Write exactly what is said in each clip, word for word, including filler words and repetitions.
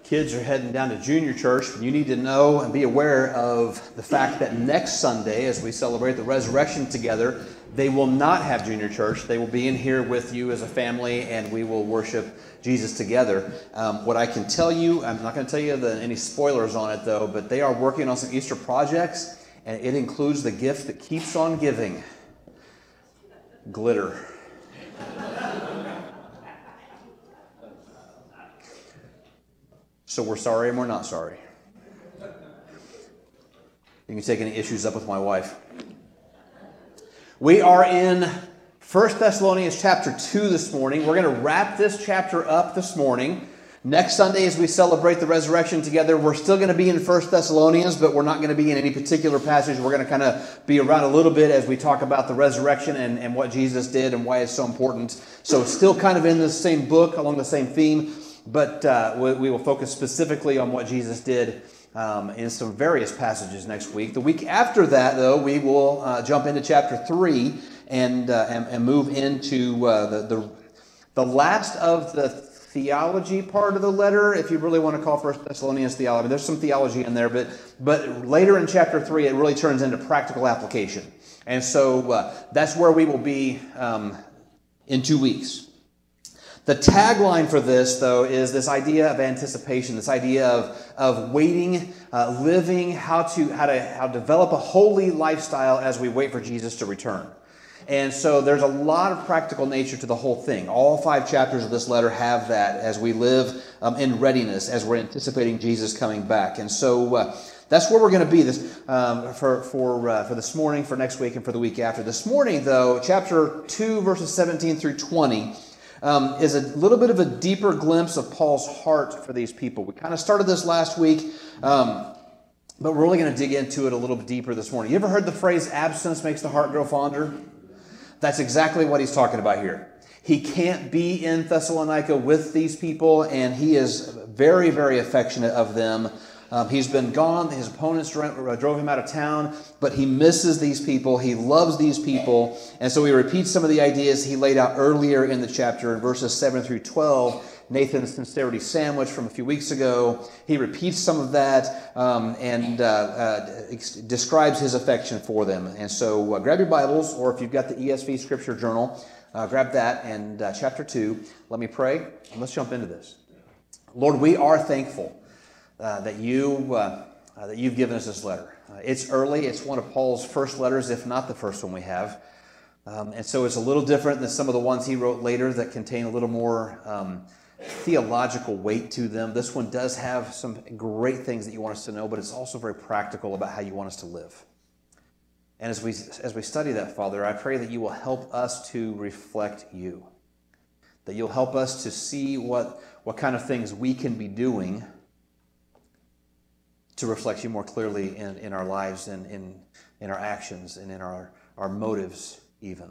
kids are heading down to junior church, you need to know and be aware of the fact that next Sunday, as we celebrate the resurrection together, they will not have junior church. They will be in here with you as a family, and we will worship Jesus together. Um, what I can tell you, I'm not going to tell you the, any spoilers on it, though, but they are working on some Easter projects, and it includes the gift that keeps on giving. Glitter. So we're sorry and we're not sorry. You can take any issues up with my wife. We are in First Thessalonians chapter two this morning. We're going to wrap this chapter up this morning. Next Sunday, as we celebrate the resurrection together, we're still going to be in First Thessalonians, but we're not going to be in any particular passage. We're going to kind of be around a little bit as we talk about the resurrection and, and what Jesus did and why it's so important. So still kind of in the same book, along the same theme, but uh, we, we will focus specifically on what Jesus did um, in some various passages next week. The week after that, though, we will uh, jump into chapter three and uh, and, and move into uh, the, the the last of the theology part of the letter, if you really want to call First Thessalonians theology. There's some theology in there, but but later in chapter three, it really turns into practical application. And so uh, that's where we will be um, in two weeks. The tagline for this, though, is this idea of anticipation, this idea of, of waiting, uh, living, how to how to how to develop a holy lifestyle as we wait for Jesus to return. And so there's a lot of practical nature to the whole thing. All five chapters of this letter have that as we live um, in readiness, as we're anticipating Jesus coming back. And so uh, that's where we're going to be this um, for for uh, for this morning, for next week, and for the week after. This morning, though, chapter two, verses seventeen through twenty, um, is a little bit of a deeper glimpse of Paul's heart for these people. We kind of started this last week, um, but we're really going to dig into it a little bit deeper this morning. You ever heard the phrase, absence makes the heart grow fonder? That's exactly what he's talking about here. He can't be in Thessalonica with these people, and he is very, very affectionate of them. Um, he's been gone. His opponents drove, drove him out of town, but he misses these people. He loves these people. And so he repeats some of the ideas he laid out earlier in the chapter in verses seven through twelve. Nathan's sincerity sandwich from a few weeks ago. He repeats some of that um, and uh, uh, ex- describes his affection for them. And so uh, grab your Bibles, or if you've got the E S V Scripture Journal, uh, grab that and uh, chapter two. Let me pray, and let's jump into this. Lord, we are thankful uh, that, you, uh, uh, that you've given us this letter. Uh, it's early. It's one of Paul's first letters, if not the first one we have. Um, and so it's a little different than some of the ones he wrote later that contain a little more Um, theological weight to them. This one does have some great things that you want us to know, but it's also very practical about how you want us to live. And as we as we study that, Father, I pray that you will help us to reflect you, that you'll help us to see what what kind of things we can be doing to reflect you more clearly in, in our lives and in, in our actions and in our, our motives even.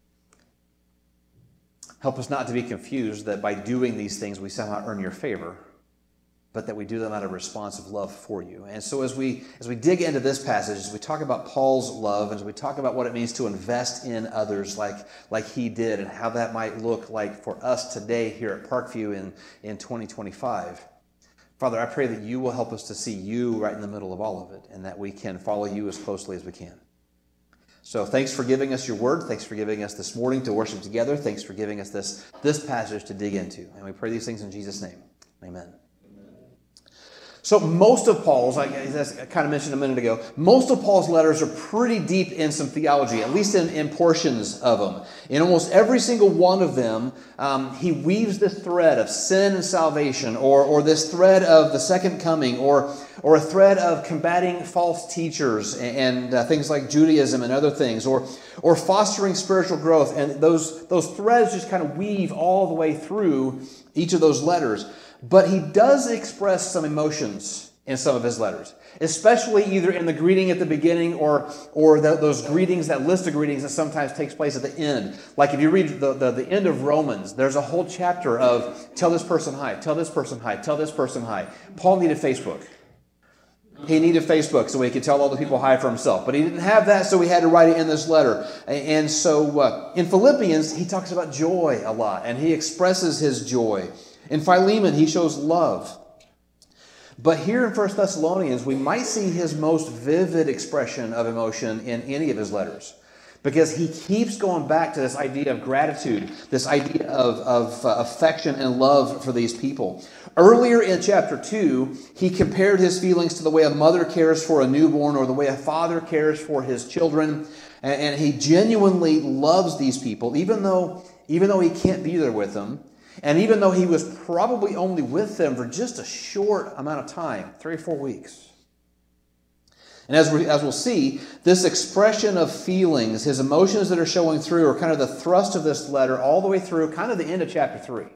Help us not to be confused that by doing these things we somehow earn your favor, but that we do them out of responsive love for you. And so as we as we dig into this passage, as we talk about Paul's love, as we talk about what it means to invest in others like, like he did, and how that might look like for us today here at Parkview in, in twenty twenty-five, Father, I pray that you will help us to see you right in the middle of all of it, and that we can follow you as closely as we can. So thanks for giving us your word. Thanks for giving us this morning to worship together. Thanks for giving us this, this passage to dig into. And we pray these things in Jesus' name. Amen. So most of Paul's, I kind of mentioned a minute ago, most of Paul's letters are pretty deep in some theology, at least in, in portions of them. In almost every single one of them, um, he weaves this thread of sin and salvation, or, or this thread of the second coming, or, or a thread of combating false teachers and, and uh, things like Judaism and other things, or, or fostering spiritual growth. And those, those threads just kind of weave all the way through each of those letters. But he does express some emotions in some of his letters, especially either in the greeting at the beginning or or the, those greetings, that list of greetings that sometimes takes place at the end. Like if you read the, the, the end of Romans, there's a whole chapter of tell this person hi, tell this person hi, tell this person hi. Paul needed Facebook. He needed Facebook so he could tell all the people hi for himself. But he didn't have that, so he had to write it in this letter. And so uh, in Philippians, he talks about joy a lot, and he expresses his joy. In Philemon, he shows love. But here in First Thessalonians, we might see his most vivid expression of emotion in any of his letters. Because he keeps going back to this idea of gratitude, this idea of, of uh, affection and love for these people. Earlier in chapter two, he compared his feelings to the way a mother cares for a newborn or the way a father cares for his children. And, and he genuinely loves these people, even though, even though he can't be there with them. And even though he was probably only with them for just a short amount of time, three or four weeks. And as, we, as we'll see, this expression of feelings, his emotions that are showing through are kind of the thrust of this letter all the way through, kind of the end of chapter three.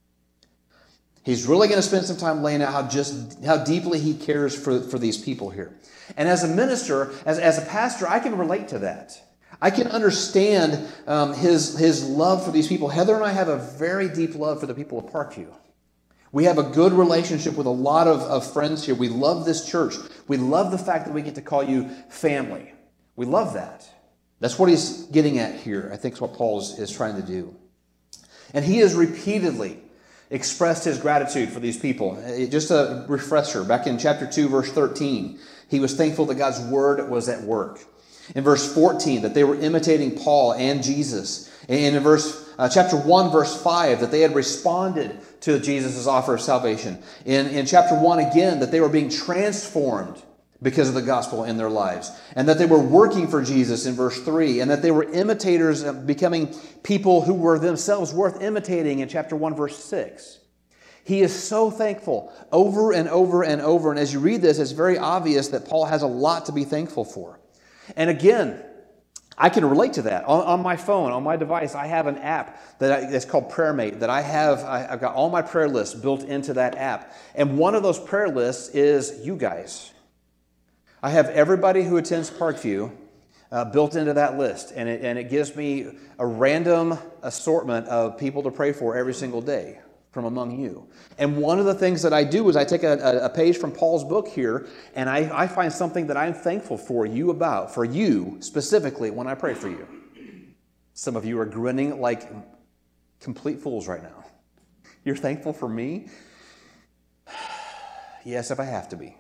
He's really going to spend some time laying out how just how deeply he cares for, for these people here. And as a minister, as, as a pastor, I can relate to that. I can understand um, his, his love for these people. Heather and I have a very deep love for the people of Parkview. We have a good relationship with a lot of, of friends here. We love this church. We love the fact that we get to call you family. We love that. That's what he's getting at here. I think it's what Paul is, is trying to do. And he has repeatedly expressed his gratitude for these people. It, just a refresher, back in chapter two, verse thirteen, he was thankful that God's word was at work. In verse fourteen, that they were imitating Paul and Jesus. And in verse uh, chapter one, verse five, that they had responded to Jesus' offer of salvation. In, in chapter one again, that they were being transformed because of the gospel in their lives. And that they were working for Jesus in verse three. And that they were imitators, of becoming people who were themselves worth imitating in chapter one, verse six. He is so thankful over and over and over. And as you read this, it's very obvious that Paul has a lot to be thankful for. And again, I can relate to that. On, on my phone, on my device, I have an app that I, that's called PrayerMate that I have, I, I've got all my prayer lists built into that app. And one of those prayer lists is you guys. I have everybody who attends Parkview uh, built into that list. And it, and it gives me a random assortment of people to pray for every single day from among you. And one of the things that I do is I take a, a page from Paul's book here, and I, I find something that I'm thankful for you about, for you specifically when I pray for you. Some of you are grinning like complete fools right now. You're thankful for me? Yes, if I have to be.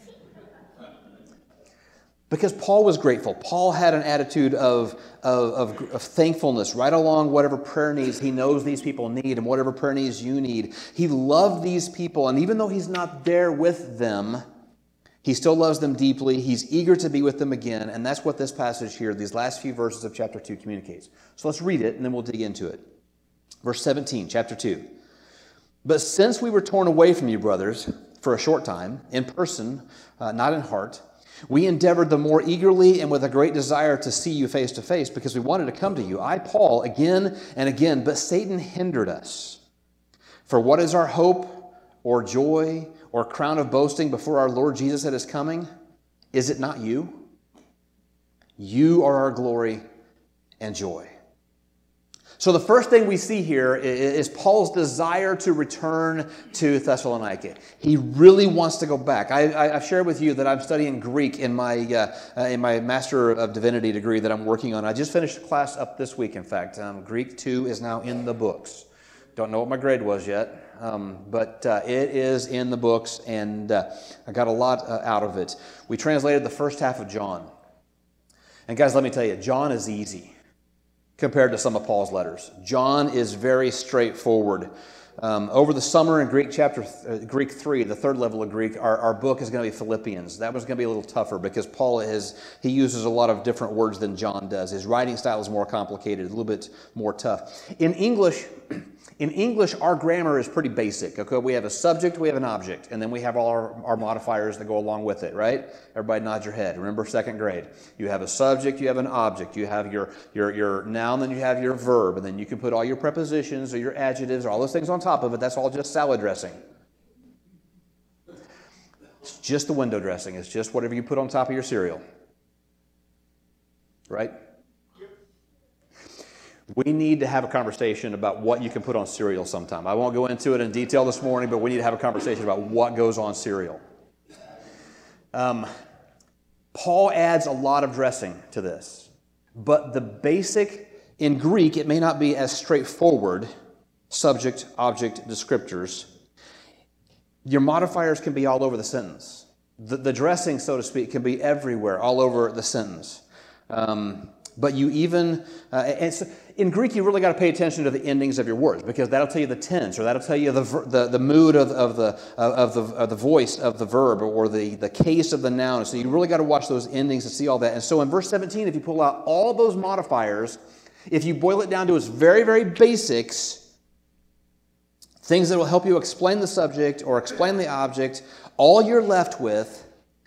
Because Paul was grateful. Paul had an attitude of, of, of, of thankfulness right along whatever prayer needs he knows these people need and whatever prayer needs you need. He loved these people, and even though he's not there with them, he still loves them deeply. He's eager to be with them again, and that's what this passage here, these last few verses of chapter two communicates. So let's read it, and then we'll dig into it. Verse seventeen, chapter two. But since we were torn away from you, brothers, for a short time, in person, uh, not in heart, we endeavored the more eagerly and with a great desire to see you face to face because we wanted to come to you. I, Paul, again and again, but Satan hindered us. For what is our hope or joy or crown of boasting before our Lord Jesus at his coming? Is it not you? You are our glory and joy. So the first thing we see here is Paul's desire to return to Thessalonica. He really wants to go back. I, I've shared with you that I'm studying Greek in my uh, uh, in my Master of Divinity degree that I'm working on. I just finished a class up this week, in fact. Um, Greek two is now in the books. Don't know what my grade was yet, um, but uh, it is in the books, and uh, I got a lot uh, out of it. We translated the first half of John. And guys, let me tell you, John is easy compared to some of Paul's letters. John is very straightforward. Um, over the summer in Greek chapter uh, Greek three, the third level of Greek, our, our book is going to be Philippians. That was going to be a little tougher because Paul is he uses a lot of different words than John does. His writing style is more complicated, a little bit more tough. In English, in English, our grammar is pretty basic. Okay, we have a subject, we have an object, and then we have all our, our modifiers that go along with it. Right? Everybody nod your head. Remember second grade. You have a subject, you have an object, you have your your your noun, then you have your verb, and then you can put all your prepositions or your adjectives or all those things on top of it. That's all just salad dressing. It's just the window dressing. It's just whatever you put on top of your cereal. Right? We need to have a conversation about what you can put on cereal sometime. I won't go into it in detail this morning, but we need to have a conversation about what goes on cereal. Um, Paul adds a lot of dressing to this, but the basic, in Greek, it may not be as straightforward, subject, object, descriptors. Your modifiers can be all over the sentence. The, the dressing, so to speak, can be everywhere, all over the sentence. Um, but you even, uh, and so in Greek, you really got to pay attention to the endings of your words, because that'll tell you the tense, or that'll tell you the the, the mood of, of the of the of the voice of the verb, or the, the case of the noun. So you really got to watch those endings to see all that. And so in verse seventeen, if you pull out all those modifiers, if you boil it down to its very, very basics, things that will help you explain the subject or explain the object, all you're left with,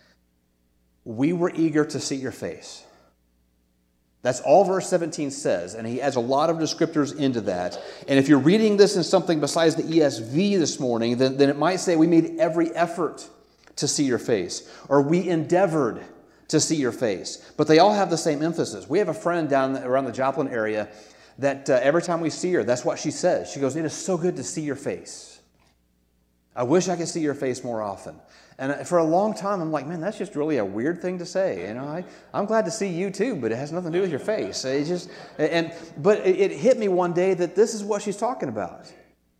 we were eager to see your face. That's all verse seventeen says, and he adds a lot of descriptors into that. And if you're reading this in something besides the E S V this morning, then, then it might say, we made every effort to see your face, or we endeavored to see your face. But they all have the same emphasis. We have a friend down around the Joplin area that uh, every time we see her, that's what she says. She goes, it is so good to see your face. I wish I could see your face more often. And for a long time, I'm like, man, that's just really a weird thing to say. You know, I, I'm glad to see you too, but it has nothing to do with your face. It just, and but it, it hit me one day that this is what she's talking about.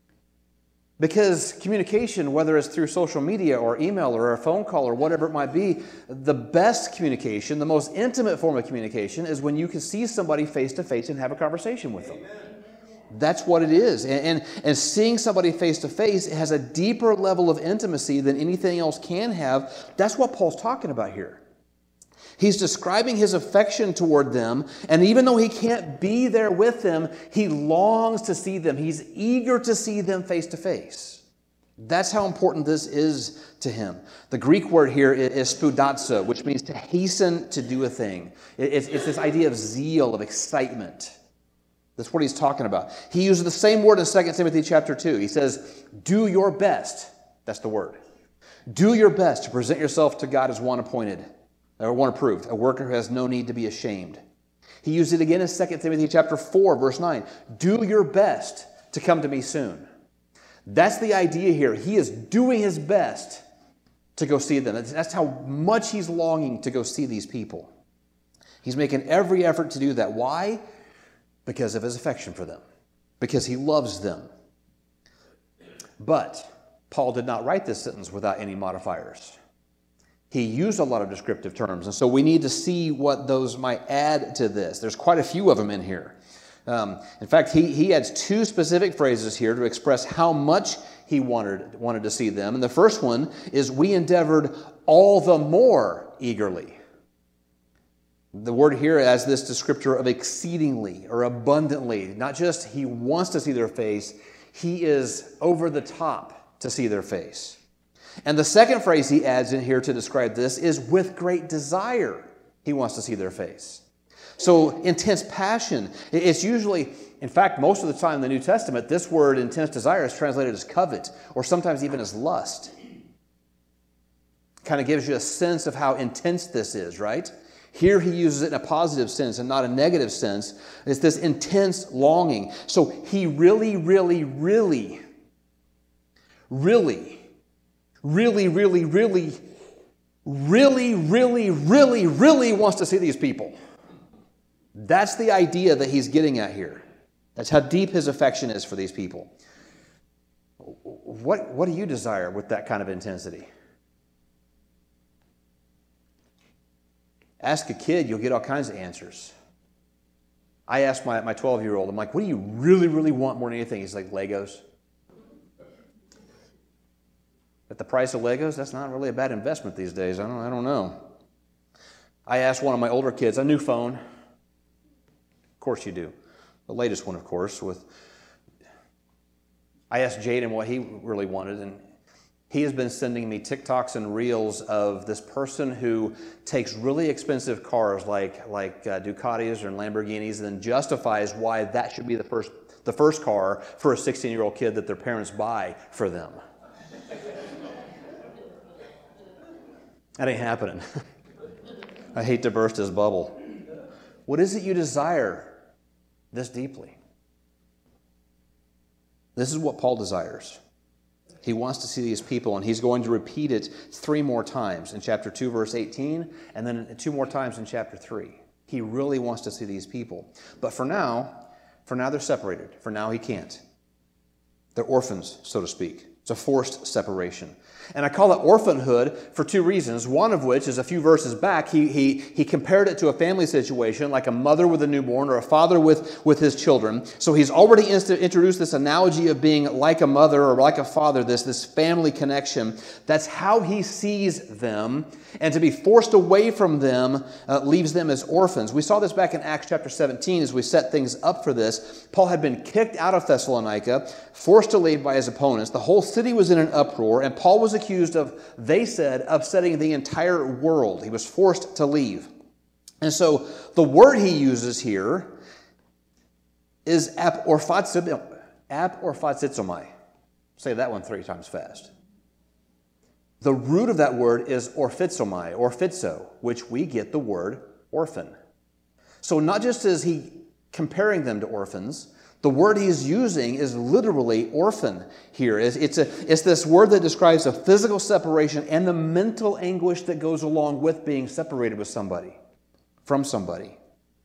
Because communication, whether it's through social media or email or a phone call or whatever it might be, the best communication, the most intimate form of communication is when you can see somebody face to face and have a conversation with them. Amen. That's what it is. And, and, and seeing somebody face to face has a deeper level of intimacy than anything else can have. That's what Paul's talking about here. He's describing his affection toward them, and even though he can't be there with them, he longs to see them. He's eager to see them face to face. That's how important this is to him. The Greek word here is spoudazo, which means to hasten to do a thing. It's, it's this idea of zeal, of excitement. That's what he's talking about. He uses the same word in Second Timothy chapter two. He says, do your best. That's the word. Do your best to present yourself to God as one appointed, or one approved, a worker who has no need to be ashamed. He used it again in Second Timothy chapter four, verse nine. Do your best to come to me soon. That's the idea here. He is doing his best to go see them. That's how much he's longing to go see these people. He's making every effort to do that. Why? Because of his affection for them. Because he loves them. But Paul did not write this sentence without any modifiers. He used a lot of descriptive terms, and so we need to see what those might add to this. There's quite a few of them in here. Um, in fact, he, he adds two specific phrases here to express how much he wanted, wanted to see them. And the first one is, we endeavored all the more eagerly. The word here has this descriptor of exceedingly or abundantly. Not just he wants to see their face, he is over the top to see their face. And the second phrase he adds in here to describe this is with great desire he wants to see their face. So intense passion. It's usually, in fact, most of the time in the New Testament, this word intense desire is translated as covet, or sometimes even as lust. Kind of gives you a sense of how intense this is, right? Here he uses it in a positive sense and not a negative sense. It's this intense longing. So he really, really, really, really, really, really, really, really, really, really, really wants to see these people. That's the idea that he's getting at here. That's how deep his affection is for these people. What, what do you desire with that kind of intensity? Ask a kid, you'll get all kinds of answers. I asked my, my twelve-year-old, I'm like, what do you really, really want more than anything? He's like, Legos. At the price of Legos, that's not really a bad investment these days. I don't, I don't know. I asked one of my older kids, a new phone. Of course you do. The latest one, of course. With I asked Jaden what he really wanted, and he has been sending me TikToks and Reels of this person who takes really expensive cars like, like uh, Ducatis or Lamborghinis and then justifies why that should be the first, the first car for a sixteen-year-old kid that their parents buy for them. That ain't happening. I hate to burst his bubble. What is it you desire this deeply? This is what Paul desires. He wants to see these people, and he's going to repeat it three more times in chapter two, verse eighteen, and then two more times in chapter three. He really wants to see these people. But for now, for now they're separated. For now he can't. They're orphans, so to speak. It's a forced separation. And I call it orphanhood for two reasons. One of which is a few verses back, he, he, he compared it to a family situation, like a mother with a newborn or a father with, with his children. So he's already inst- introduced this analogy of being like a mother or like a father, this, this family connection. That's how he sees them. And to be forced away from them uh, leaves them as orphans. We saw this back in Acts chapter seventeen as we set things up for this. Paul had been kicked out of Thessalonica, forced to leave by his opponents. The whole city was in an uproar, and Paul was accused of, they said, upsetting the entire world. He was forced to leave. And so the word he uses here is apophatsizomai. Apophatsizomai. Say that one three times fast. The root of that word is orphizomai, orphizo, which we get the word orphan. So not just is he comparing them to orphans, the word he's using is literally orphan here. It's, it's, a, it's this word that describes a physical separation and the mental anguish that goes along with being separated with somebody, from somebody.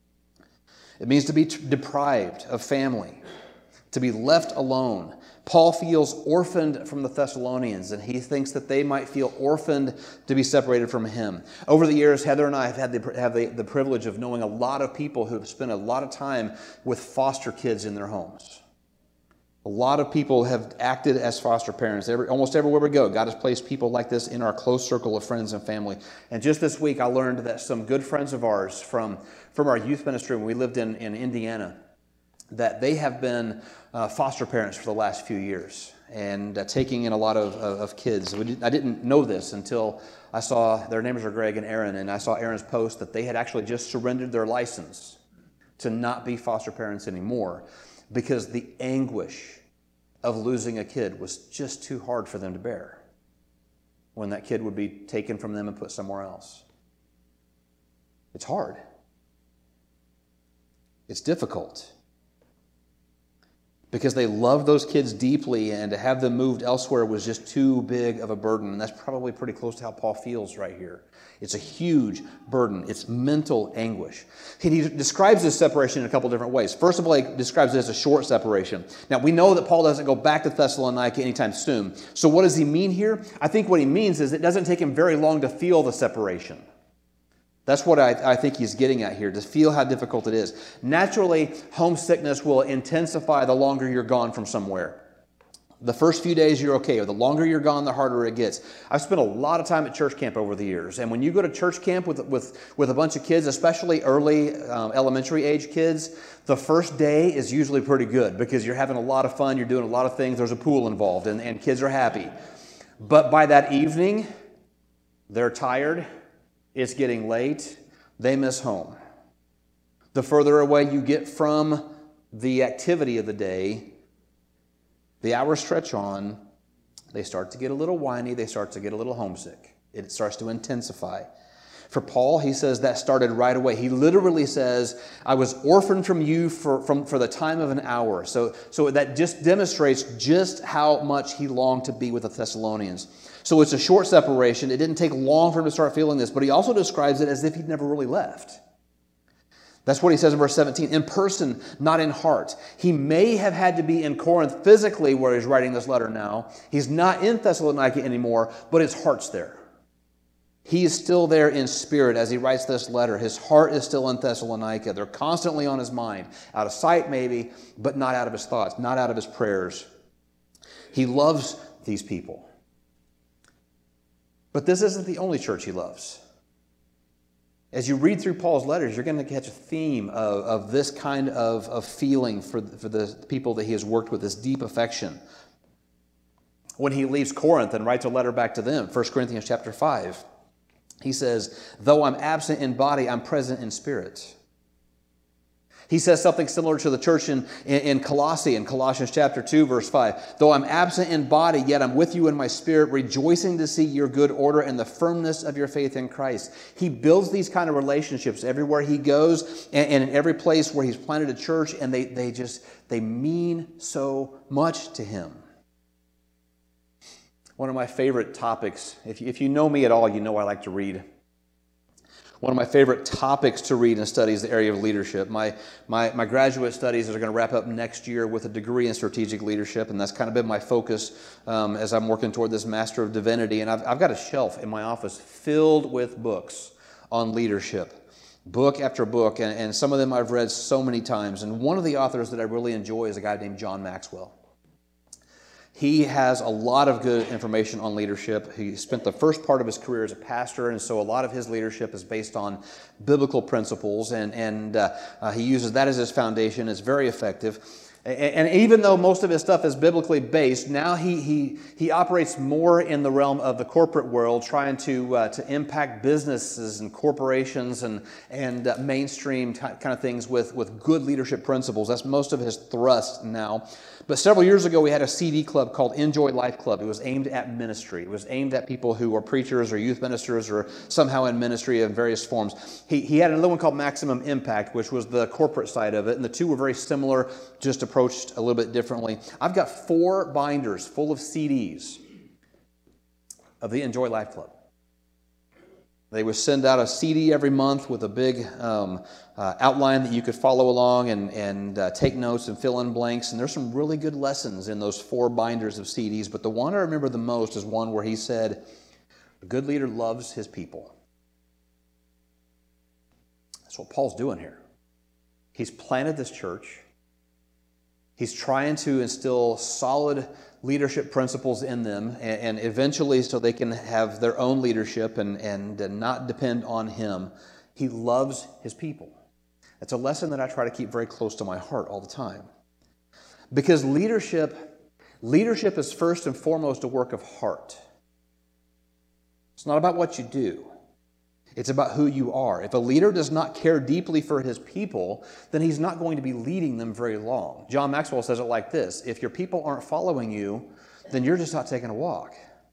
It means to be t- deprived of family, to be left alone. Paul feels orphaned from the Thessalonians, and he thinks that they might feel orphaned to be separated from him. Over the years, Heather and I have had the, have the, the privilege of knowing a lot of people who have spent a lot of time with foster kids in their homes. A lot of people have acted as foster parents. Every, almost everywhere we go, God has placed people like this in our close circle of friends and family. And just this week, I learned that some good friends of ours from, from our youth ministry when we lived in, in Indiana, that they have been uh, foster parents for the last few years and uh, taking in a lot of, of, of kids. We did, I didn't know this until I saw, their names are Greg and Aaron, and I saw Aaron's post that they had actually just surrendered their license to not be foster parents anymore because the anguish of losing a kid was just too hard for them to bear when that kid would be taken from them and put somewhere else. It's hard. It's difficult. Because they loved those kids deeply, and to have them moved elsewhere was just too big of a burden. And that's probably pretty close to how Paul feels right here. It's a huge burden. It's mental anguish. He describes this separation in a couple different ways. First of all, he describes it as a short separation. Now, we know that Paul doesn't go back to Thessalonica anytime soon. So what does he mean here? I think what he means is it doesn't take him very long to feel the separation. That's what I, I think he's getting at here, to feel how difficult it is. Naturally, homesickness will intensify the longer you're gone from somewhere. The first few days you're okay. The longer you're gone, the harder it gets. I've spent a lot of time at church camp over the years. And when you go to church camp with, with, with a bunch of kids, especially early um, elementary age kids, the first day is usually pretty good because you're having a lot of fun. You're doing a lot of things. There's a pool involved and, and kids are happy. But by that evening, they're tired. It's getting late. They miss home. The further away you get from the activity of the day, the hours stretch on, they start to get a little whiny, they start to get a little homesick. It starts to intensify. For Paul, he says that started right away. He literally says, I was orphaned from you for, from, for the time of an hour. So, so that just demonstrates just how much he longed to be with the Thessalonians. So it's a short separation. It didn't take long for him to start feeling this, but he also describes it as if he'd never really left. That's what he says in verse seventeen, in person, not in heart. He may have had to be in Corinth physically where he's writing this letter now. He's not in Thessalonica anymore, but his heart's there. He is still there in spirit as he writes this letter. His heart is still in Thessalonica. They're constantly on his mind. Out of sight maybe, but not out of his thoughts, not out of his prayers. He loves these people. But this isn't the only church he loves. As you read through Paul's letters, you're going to catch a theme of, of this kind of, of feeling for, for the people that he has worked with, this deep affection. When he leaves Corinth and writes a letter back to them, First Corinthians chapter five, he says, though I'm absent in body, I'm present in spirit. He says something similar to the church in, in, in Colossae, in Colossians chapter two, verse five. Though I'm absent in body, yet I'm with you in my spirit, rejoicing to see your good order and the firmness of your faith in Christ. He builds these kind of relationships everywhere he goes and, and in every place where he's planted a church, and they, they just, they mean so much to him. One of my favorite topics, if you, if you know me at all, you know I like to read. One of my favorite topics to read and study is the area of leadership. My, my, my graduate studies are going to wrap up next year with a degree in strategic leadership, and that's kind of been my focus um, as I'm working toward this Master of Divinity. And I've, I've got a shelf in my office filled with books on leadership, book after book, and, and some of them I've read so many times. And one of the authors that I really enjoy is a guy named John Maxwell. He has a lot of good information on leadership. He spent the first part of his career as a pastor, and so a lot of his leadership is based on biblical principles, and, and uh, uh, he uses that as his foundation. It's very effective. And even though most of his stuff is biblically based, now he he he operates more in the realm of the corporate world, trying to uh, to impact businesses and corporations and and uh, mainstream t- kind of things with with good leadership principles. That's most of his thrust now. But several years ago, we had a C D club called Enjoy Life Club. It was aimed at ministry. It was aimed at people who are preachers or youth ministers or somehow in ministry in various forms. He he had another one called Maximum Impact, which was the corporate side of it, and the two were very similar, just approached a little bit differently. I've got four binders full of C Ds of the Enjoy Life Club. They would send out a C D every month with a big um, uh, outline that you could follow along and, and uh, take notes and fill in blanks. And there's some really good lessons in those four binders of C Ds. But the one I remember the most is one where he said, a good leader loves his people. That's what Paul's doing here. He's planted this church. He's trying to instill solid leadership principles in them, and, and eventually so they can have their own leadership and, and not depend on him. He loves his people. That's a lesson that I try to keep very close to my heart all the time. Because leadership, leadership is first and foremost a work of heart. It's not about what you do. It's about who you are. If a leader does not care deeply for his people, then he's not going to be leading them very long. John Maxwell says it like this: if your people aren't following you, then you're just not taking a walk.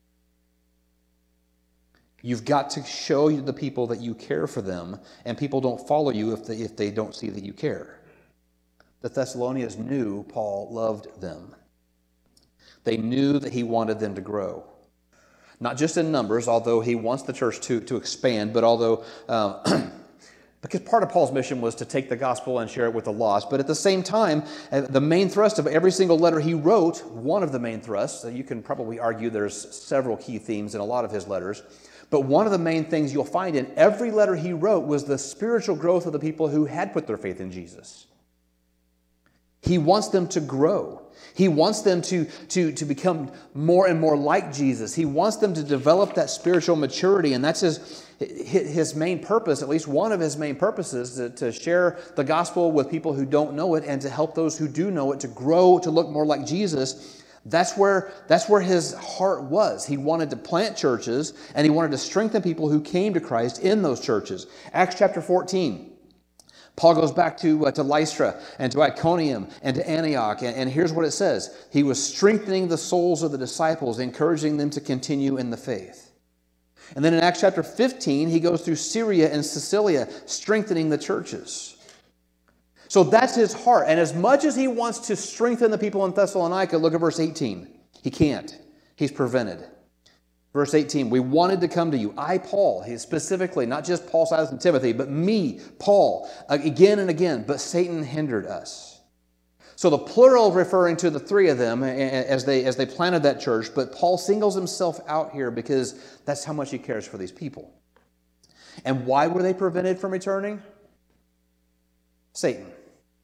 You've got to show the people that you care for them, and people don't follow you if they, if they don't see that you care. The Thessalonians knew Paul loved them. They knew that he wanted them to grow. Not just in numbers, although he wants the church to, to expand, but although, um, because part of Paul's mission was to take the gospel and share it with the lost. But at the same time, the main thrust of every single letter he wrote, one of the main thrusts, you can probably argue there's several key themes in a lot of his letters, but one of the main things you'll find in every letter he wrote was the spiritual growth of the people who had put their faith in Jesus. He wants them to grow. He wants them to, to, to become more and more like Jesus. He wants them to develop that spiritual maturity, and that's his, his main purpose, at least one of his main purposes, to, to share the gospel with people who don't know it and to help those who do know it to grow, to look more like Jesus. That's where, that's where his heart was. He wanted to plant churches, and he wanted to strengthen people who came to Christ in those churches. Acts chapter fourteen. Paul goes back to, uh, to Lystra and to Iconium and to Antioch, and, and here's what it says. He was strengthening the souls of the disciples, encouraging them to continue in the faith. And then in Acts chapter fifteen, he goes through Syria and Cilicia, strengthening the churches. So that's his heart. And as much as he wants to strengthen the people in Thessalonica, look at verse eighteen. He can't. He's prevented. Verse eighteen, we wanted to come to you. I, Paul, he specifically, not just Paul, Silas, and Timothy, but me, Paul, again and again, but Satan hindered us. So the plural referring to the three of them as they, as they planted that church, but Paul singles himself out here because that's how much he cares for these people. And why were they prevented from returning? Satan.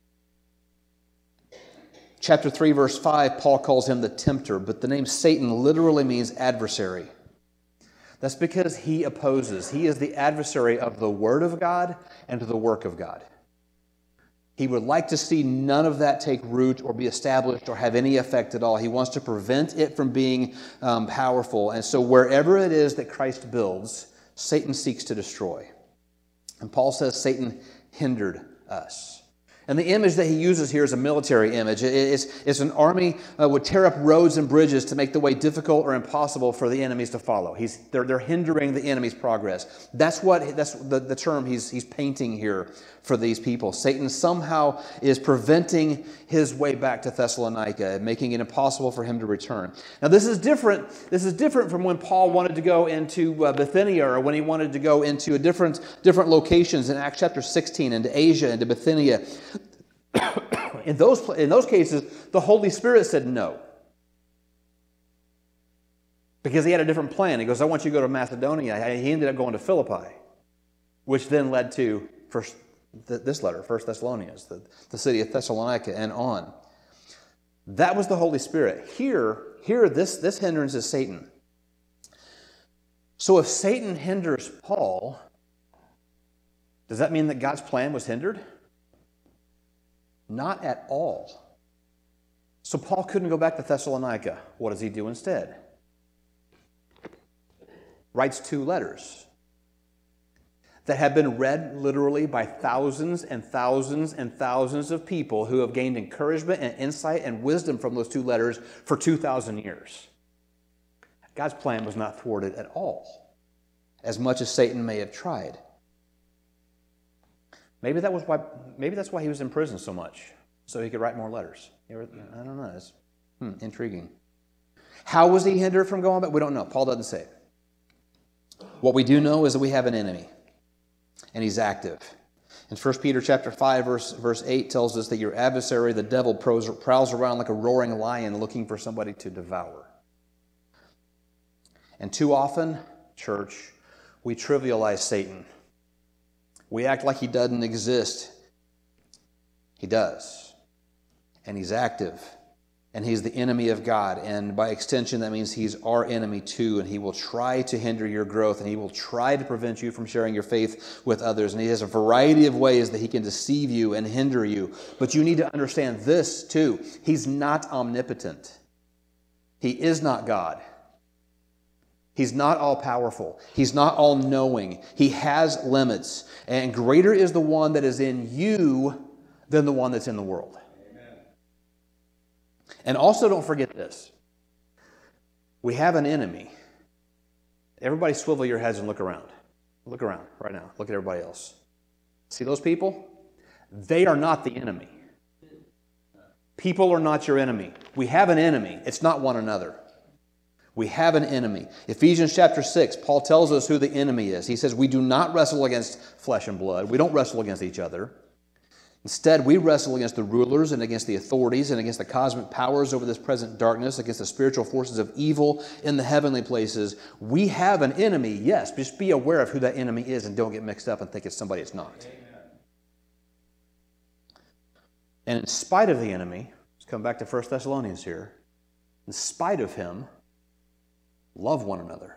Chapter three, verse five, Paul calls him the tempter, but the name Satan literally means adversary. That's because he opposes. He is the adversary of the Word of God and to the work of God. He would like to see none of that take root or be established or have any effect at all. He wants to prevent it from being um, powerful. And so wherever it is that Christ builds, Satan seeks to destroy. And Paul says Satan hindered us. And the image that he uses here is a military image. It's, it's an army uh, would tear up roads and bridges to make the way difficult or impossible for the enemies to follow. He's, they're, they're hindering the enemy's progress. That's what that's the, the term he's, he's painting here for these people. Satan somehow is preventing his way back to Thessalonica, making it impossible for him to return. Now this is different. This is different from when Paul wanted to go into uh, Bithynia, or when he wanted to go into a different, different locations in Acts chapter sixteen, into Asia, into Bithynia. In those, in those cases, the Holy Spirit said no. Because he had a different plan. He goes, I want you to go to Macedonia. He ended up going to Philippi, which then led to first, this letter, First Thessalonians, the, the city of Thessalonica, and on. That was the Holy Spirit. Here, here this, this hindrance is Satan. So if Satan hinders Paul, does that mean that God's plan was hindered? Not at all. So Paul couldn't go back to Thessalonica. What does he do instead? Writes two letters that have been read literally by thousands and thousands and thousands of people who have gained encouragement and insight and wisdom from those two letters for two thousand years. God's plan was not thwarted at all, as much as Satan may have tried. Maybe that was why. Maybe that's why he was in prison so much, so he could write more letters. I don't know. It's hmm, intriguing. How was he hindered from going back? We don't know. Paul doesn't say. What we do know is that we have an enemy, and he's active. And First Peter chapter five, verse verse eight tells us that your adversary, the devil, prowls around like a roaring lion, looking for somebody to devour. And too often, church, we trivialize Satan. We act like he doesn't exist. He does. And he's active. And he's the enemy of God. And by extension, that means he's our enemy too. And he will try to hinder your growth. And he will try to prevent you from sharing your faith with others. And he has a variety of ways that he can deceive you and hinder you. But you need to understand this too. He's not omnipotent. He is not God. He's not all-powerful. He's not all-knowing. He has limits. And greater is the one that is in you than the one that's in the world. Amen. And also don't forget this. We have an enemy. Everybody swivel your heads and look around. Look around right now. Look at everybody else. See those people? They are not the enemy. People are not your enemy. We have an enemy. It's not one another. We have an enemy. Ephesians chapter six, Paul tells us who the enemy is. He says, we do not wrestle against flesh and blood. We don't wrestle against each other. Instead, we wrestle against the rulers and against the authorities and against the cosmic powers over this present darkness, against the spiritual forces of evil in the heavenly places. We have an enemy, yes. Just be aware of who that enemy is and don't get mixed up and think it's somebody it's not. Amen. And in spite of the enemy, let's come back to First Thessalonians here. In spite of him, love one another.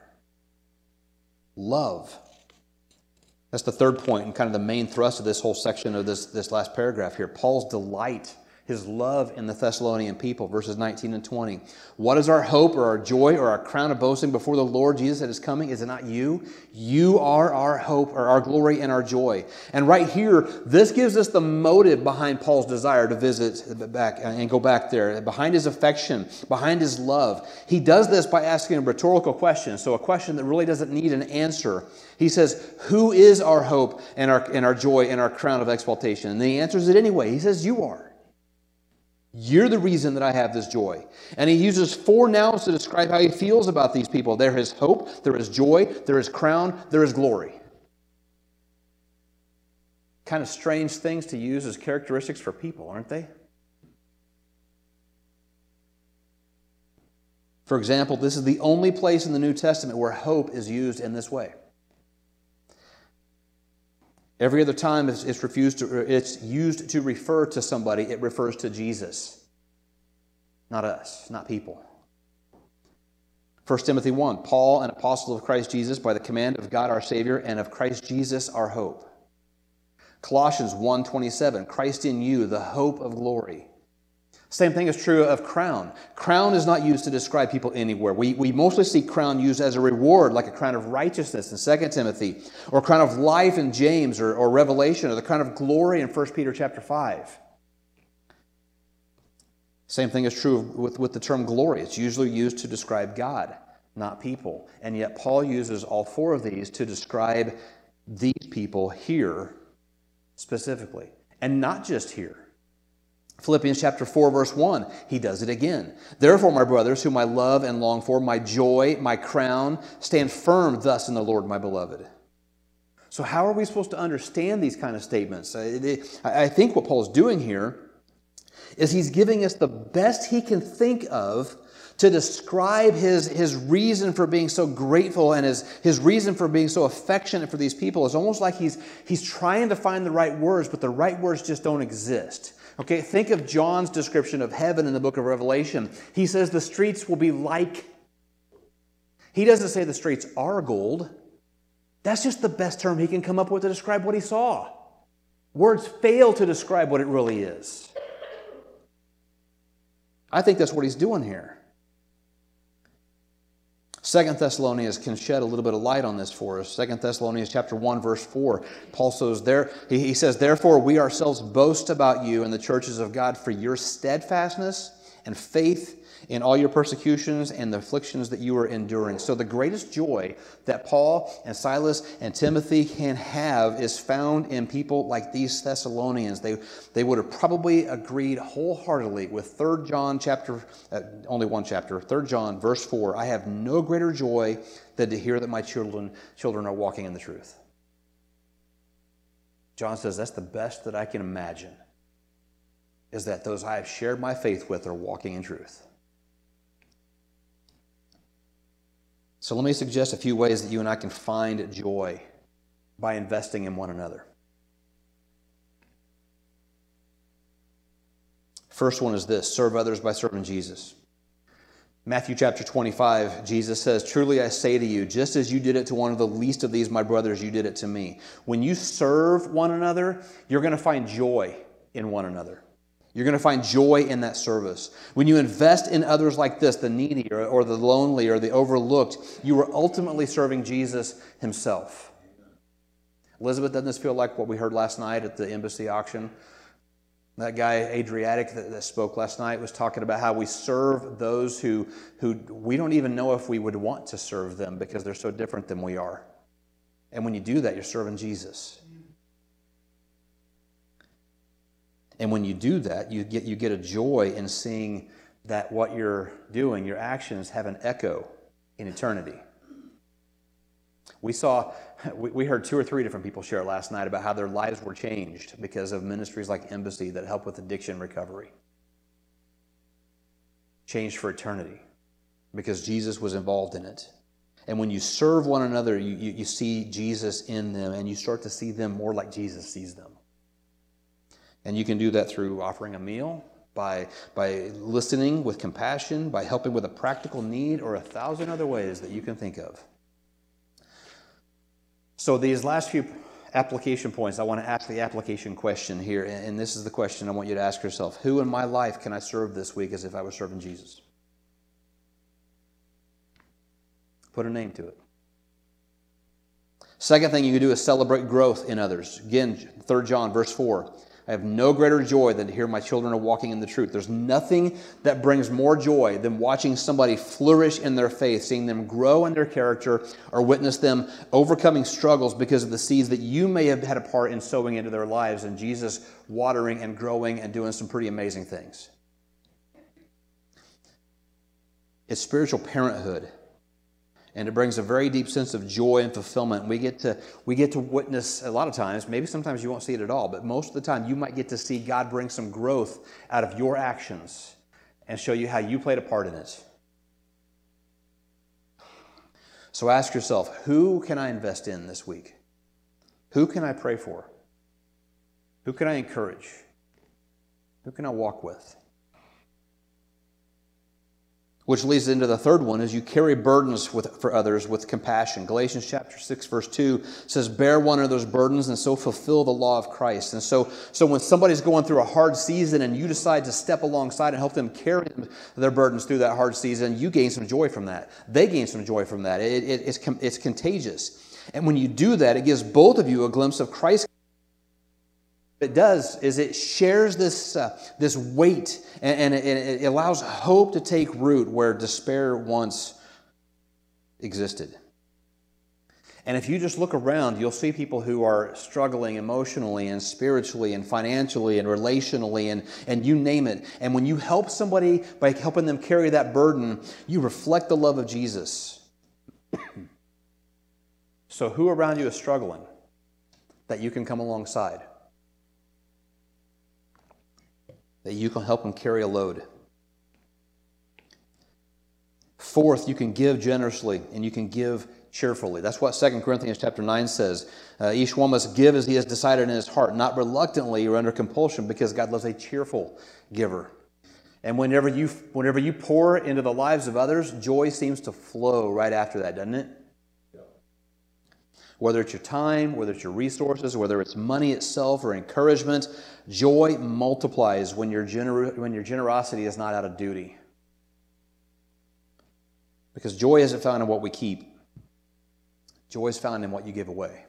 Love. That's the third point and kind of the main thrust of this whole section of this, this last paragraph here. Paul's delight, his love in the Thessalonian people, verses nineteen and twenty. What is our hope or our joy or our crown of boasting before the Lord Jesus that is coming? Is it not you? You are our hope or our glory and our joy. And right here, this gives us the motive behind Paul's desire to visit back and go back there, behind his affection, behind his love. He does this by asking a rhetorical question, so a question that really doesn't need an answer. He says, who is our hope and our, and our joy and our crown of exaltation? And he answers it anyway. He says, you are. You're the reason that I have this joy. And he uses four nouns to describe how he feels about these people. There is hope, there is joy, there is crown, there is glory. Kind of strange things to use as characteristics for people, aren't they? For example, this is the only place in the New Testament where hope is used in this way. Every other time it's, it's, refused to, it's used to refer to somebody, it refers to Jesus. Not us, not people. First Timothy one, Paul, an apostle of Christ Jesus, by the command of God our Savior, and of Christ Jesus our hope. Colossians one twenty-seven, Christ in you, the hope of glory. Same thing is true of crown. Crown is not used to describe people anywhere. We, we mostly see crown used as a reward, like a crown of righteousness in Second Timothy, or crown of life in James or, or Revelation, or the crown of glory in First Peter chapter five. Same thing is true with, with the term glory. It's usually used to describe God, not people. And yet Paul uses all four of these to describe these people here specifically. And not just here. Philippians chapter four, verse one, he does it again. Therefore, my brothers, whom I love and long for, my joy, my crown, stand firm thus in the Lord, my beloved. So how are we supposed to understand these kind of statements? I think what Paul's doing here is he's giving us the best he can think of to describe his, his reason for being so grateful and his, his reason for being so affectionate for these people. It's almost like he's, he's trying to find the right words, but the right words just don't exist. Okay, think of John's description of heaven in the book of Revelation. He says the streets will be like. He doesn't say the streets are gold. That's just the best term he can come up with to describe what he saw. Words fail to describe what it really is. I think that's what he's doing here. Second Thessalonians can shed a little bit of light on this for us. Second Thessalonians chapter one, verse four. Paul says, there, he says, therefore we ourselves boast about you in the churches of God for your steadfastness and faith in all your persecutions and the afflictions that you are enduring. So the greatest joy that Paul and Silas and Timothy can have is found in people like these Thessalonians. They, they would have probably agreed wholeheartedly with Third John chapter, uh, only one chapter, Third John verse four. I have no greater joy than to hear that my children, children are walking in the truth. John says that's the best that I can imagine, is that those I have shared my faith with are walking in truth. So let me suggest a few ways that you and I can find joy by investing in one another. First one is this: serve others by serving Jesus. Matthew chapter twenty-five, Jesus says, truly I say to you, just as you did it to one of the least of these my brothers, you did it to me. When you serve one another, you're going to find joy in one another. You're going to find joy in that service. When you invest in others like this, the needy or, or the lonely or the overlooked, you are ultimately serving Jesus himself. Elizabeth, doesn't this feel like what we heard last night at the embassy auction? That guy, Adriatic, that, that spoke last night was talking about how we serve those who, who we don't even know if we would want to serve them because they're so different than we are. And when you do that, you're serving Jesus. And when you do that, you get you get a joy in seeing that what you're doing, your actions, have an echo in eternity. We saw, we, we heard two or three different people share last night about how their lives were changed because of ministries like Embassy that help with addiction recovery. Changed for eternity because Jesus was involved in it. And when you serve one another, you, you, you see Jesus in them and you start to see them more like Jesus sees them. And you can do that through offering a meal, by, by listening with compassion, by helping with a practical need, or a thousand other ways that you can think of. So these last few application points, I want to ask the application question here. And this is the question I want you to ask yourself. Who in my life can I serve this week as if I was serving Jesus? Put a name to it. Second thing you can do is celebrate growth in others. Again, Third John verse four. I have no greater joy than to hear my children are walking in the truth. There's nothing that brings more joy than watching somebody flourish in their faith, seeing them grow in their character, or witness them overcoming struggles because of the seeds that you may have had a part in sowing into their lives, and Jesus watering and growing and doing some pretty amazing things. It's spiritual parenthood. And it brings a very deep sense of joy and fulfillment. We get to we get to witness a lot of times, maybe sometimes you won't see it at all, but most of the time you might get to see God bring some growth out of your actions and show you how you played a part in it. So ask yourself, who can I invest in this week? Who can I pray for? Who can I encourage? Who can I walk with? Which leads into the third one, is you carry burdens with, for others with compassion. Galatians chapter six, verse two says, bear one another's burdens and so fulfill the law of Christ. And so, so when somebody's going through a hard season and you decide to step alongside and help them carry their burdens through that hard season, you gain some joy from that. They gain some joy from that. It, it, it's, it's contagious. And when you do that, it gives both of you a glimpse of Christ. What it does is it shares this, uh, this weight, and, and it, it allows hope to take root where despair once existed. And if you just look around, you'll see people who are struggling emotionally and spiritually and financially and relationally and, and you name it. And when you help somebody by helping them carry that burden, you reflect the love of Jesus. So who around you is struggling that you can come alongside? That you can help them carry a load. Fourth, you can give generously and you can give cheerfully. That's what Second Corinthians chapter nine says. Uh, each one must give as he has decided in his heart, not reluctantly or under compulsion, because God loves a cheerful giver. And whenever you, whenever you pour into the lives of others, joy seems to flow right after that, doesn't it? Whether it's your time, whether it's your resources, whether it's money itself or encouragement, joy multiplies when your, gener- when your generosity is not out of duty. Because joy isn't found in what we keep. Joy is found in what you give away.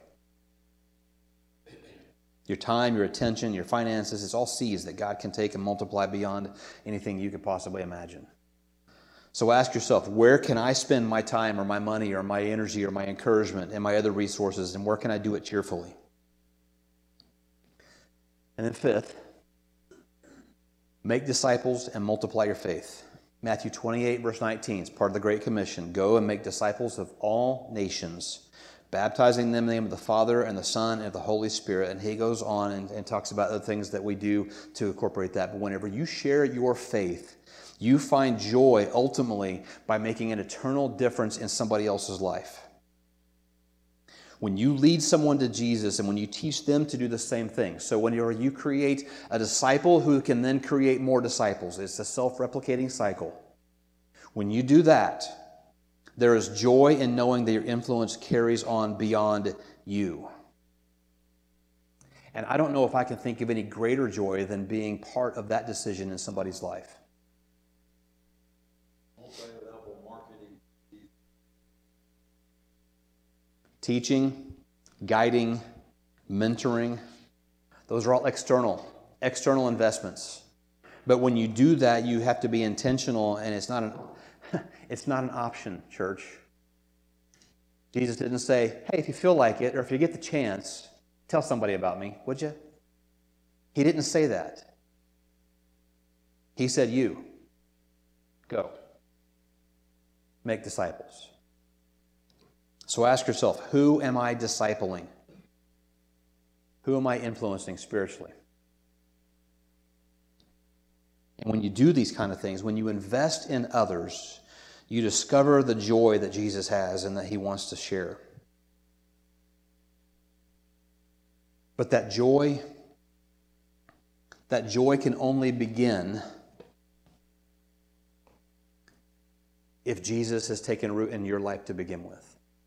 Your time, your attention, your finances, it's all seeds that God can take and multiply beyond anything you could possibly imagine. So ask yourself, where can I spend my time or my money or my energy or my encouragement and my other resources, and where can I do it cheerfully? And then fifth, make disciples and multiply your faith. Matthew twenty-eight, verse nineteen is part of the Great Commission. Go and make disciples of all nations, baptizing them in the name of the Father and the Son and of the Holy Spirit. And he goes on and, and talks about the things that we do to incorporate that. But whenever you share your faith, you find joy ultimately by making an eternal difference in somebody else's life. When you lead someone to Jesus and when you teach them to do the same thing. So whenever you create a disciple who can then create more disciples, it's a self-replicating cycle. When you do that, there is joy in knowing that your influence carries on beyond you. And I don't know if I can think of any greater joy than being part of that decision in somebody's life. Teaching, guiding, mentoring, those are all external, external investments. But when you do that, you have to be intentional, and it's not an, it's not an option, church. Jesus didn't say, hey, if you feel like it, or if you get the chance, tell somebody about me, would you? He didn't say that. He said, you, go, make disciples. So ask yourself, who am I discipling? Who am I influencing spiritually? And when you do these kind of things, when you invest in others, you discover the joy that Jesus has and that he wants to share. But that joy, that joy can only begin if Jesus has taken root in your life to begin with.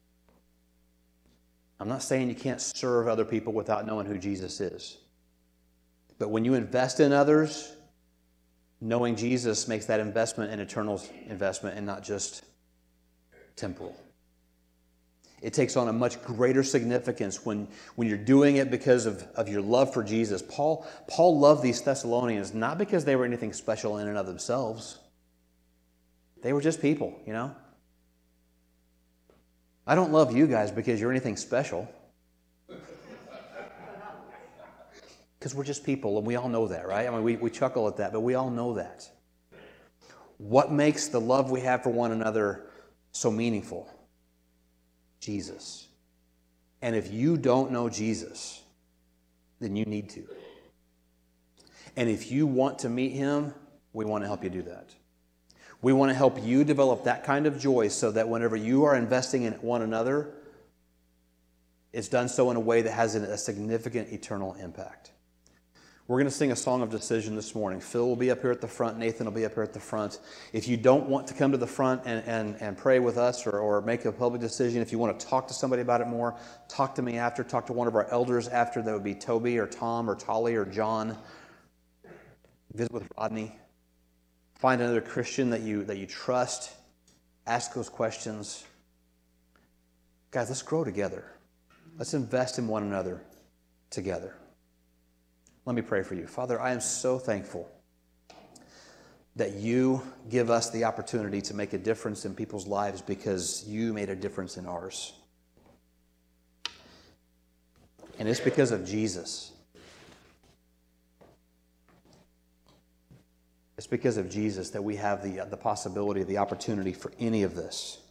I'm not saying you can't serve other people without knowing who Jesus is. But when you invest in others, knowing Jesus makes that investment an eternal investment and not just temporal. It takes on a much greater significance when, when you're doing it because of, of your love for Jesus. Paul, Paul loved these Thessalonians not because they were anything special in and of themselves. They were just people, you know. I don't love you guys because you're anything special. Because we're just people, and we all know that, right? I mean, we, we chuckle at that, but we all know that. What makes the love we have for one another so meaningful? Jesus. And if you don't know Jesus, then you need to. And if you want to meet him, we want to help you do that. We want to help you develop that kind of joy so that whenever you are investing in one another, it's done so in a way that has a significant eternal impact. We're going to sing a song of decision this morning. Phil will be up here at the front. Nathan will be up here at the front. If you don't want to come to the front and, and, and pray with us or, or make a public decision, if you want to talk to somebody about it more, talk to me after. Talk to one of our elders after. That would be Toby or Tom or Tolly or John. Visit with Rodney. Find another Christian that you, that you trust. Ask those questions. Guys, let's grow together. Let's invest in one another together. Let me pray for you. Father, I am so thankful that you give us the opportunity to make a difference in people's lives because you made a difference in ours. And it's because of Jesus. It's because of Jesus that we have the, the possibility, the opportunity for any of this.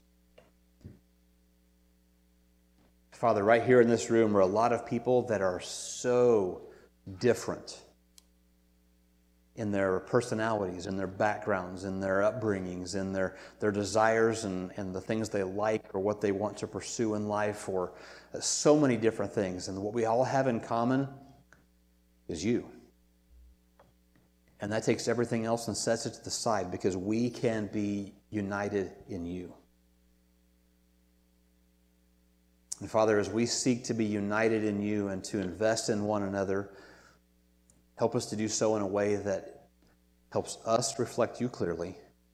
Father, right here in this room are a lot of people that are so different in their personalities, in their backgrounds, in their upbringings, in their, their desires and, and the things they like or what they want to pursue in life, or so many different things. And what we all have in common is you. And that takes everything else and sets it to the side because we can be united in you. And Father, as we seek to be united in you and to invest in one another, help us to do so in a way that helps us reflect you clearly.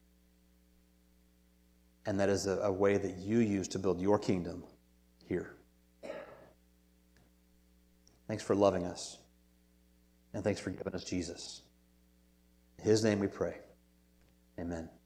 And that is a, a way that you use to build your kingdom here. Thanks for loving us. And thanks for giving us Jesus. In his name we pray. Amen.